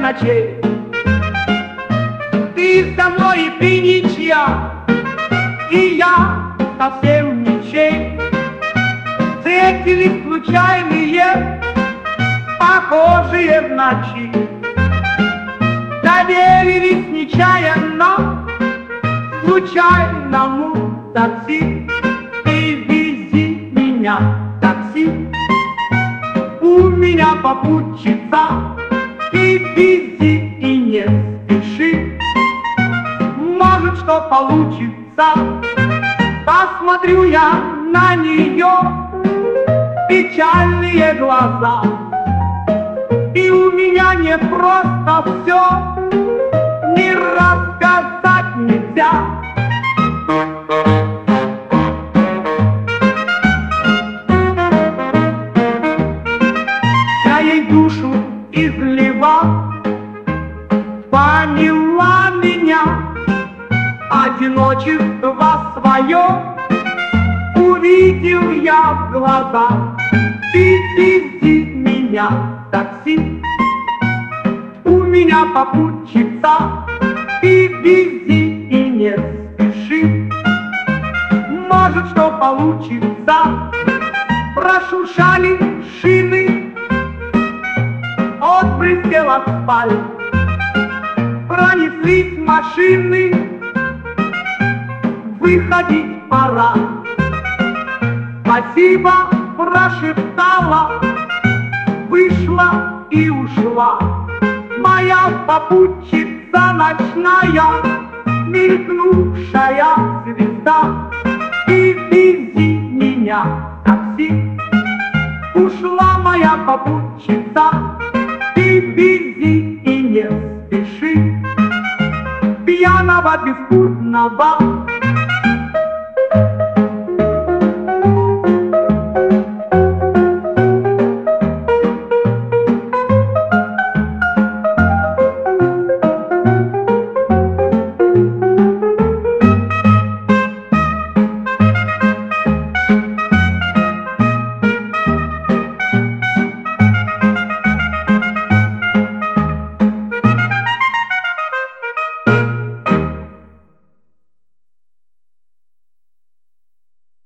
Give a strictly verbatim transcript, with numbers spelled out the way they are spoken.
ночей. Ты со мной и ты ничья, и я совсем ничей. Встретились случайные, похожие в ночи, доверились нечаянно случайному такси. Ты вези меня, такси, у меня попутчица. Ты вези и не спеши, может, что получится. Посмотрю я на нее, печальные глаза, и у меня не просто все, не рассказать нельзя. Я ей душу изливал, поняла меня, одиночество свое увидел я в глазах. Ты вези меня, такси, у меня попутчица. Ты вези и не спеши, может, что получится. Прошуршали шины, отбрызгал асфальт, пронеслись машины, выходить пора. Спасибо прошептала, вышла и ушла моя попутчица ночная, мелькнувшая звезда. Ты вези меня, такси, ушла моя попутчица. Ты вези и не спеши, пьяного беспутного